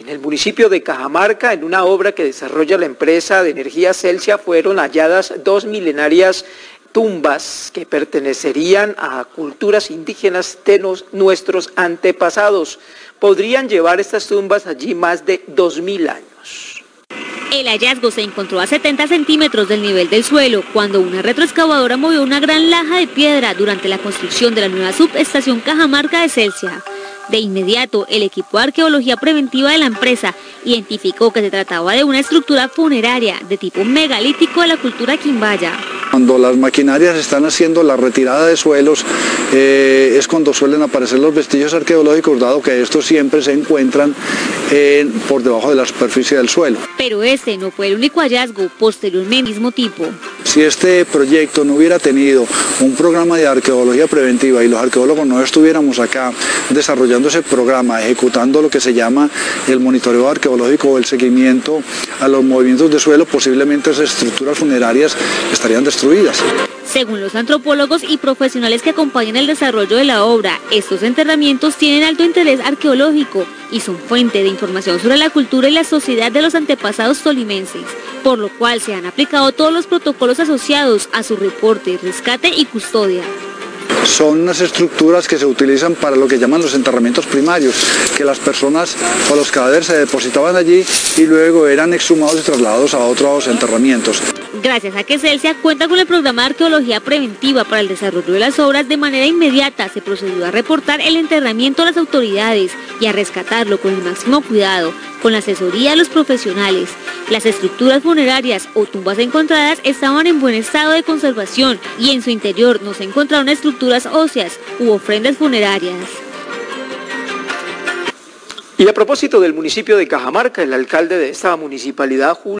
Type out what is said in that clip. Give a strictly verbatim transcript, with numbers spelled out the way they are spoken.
En el municipio de Cajamarca, en una obra que desarrolla la empresa de energía Celsia, fueron halladas dos milenarias tumbas que pertenecerían a culturas indígenas de nos, nuestros antepasados. Podrían llevar estas tumbas allí más de dos mil años. El hallazgo se encontró a setenta centímetros del nivel del suelo, cuando una retroexcavadora movió una gran laja de piedra durante la construcción de la nueva subestación Cajamarca de Celsia. De inmediato, el equipo de arqueología preventiva de la empresa identificó que se trataba de una estructura funeraria de tipo megalítico de la cultura quimbaya. Cuando las maquinarias están haciendo la retirada de suelos, eh, es cuando suelen aparecer los vestigios arqueológicos, dado que estos siempre se encuentran eh, por debajo de la superficie del suelo. Pero este no fue el único hallazgo, posteriormente del mismo tipo. Si este proyecto no hubiera tenido un programa de arqueología preventiva y los arqueólogos no estuviéramos acá desarrollando ese programa, ejecutando lo que se llama el monitoreo arqueológico o el seguimiento a los movimientos de suelo, posiblemente esas estructuras funerarias estarían destruidas. Según los antropólogos y profesionales que acompañan el desarrollo de la obra, estos enterramientos tienen alto interés arqueológico y son fuente de información sobre la cultura y la sociedad de los antepasados tolimenses, por lo cual se han aplicado todos los protocolos asociados a su reporte, rescate y custodia. Son unas estructuras que se utilizan para lo que llaman los enterramientos primarios, que las personas o los cadáveres se depositaban allí y luego eran exhumados y trasladados a otros enterramientos. Gracias a que Celsia cuenta con el programa de arqueología preventiva para el desarrollo de las obras, de manera inmediata se procedió a reportar el enterramiento a las autoridades y a rescatarlo con el máximo cuidado, con la asesoría de los profesionales. Las estructuras funerarias o tumbas encontradas estaban en buen estado de conservación y en su interior no se encontraron estructuras óseas u ofrendas funerarias. Y a propósito del municipio de Cajamarca, el alcalde de esta municipalidad, Julio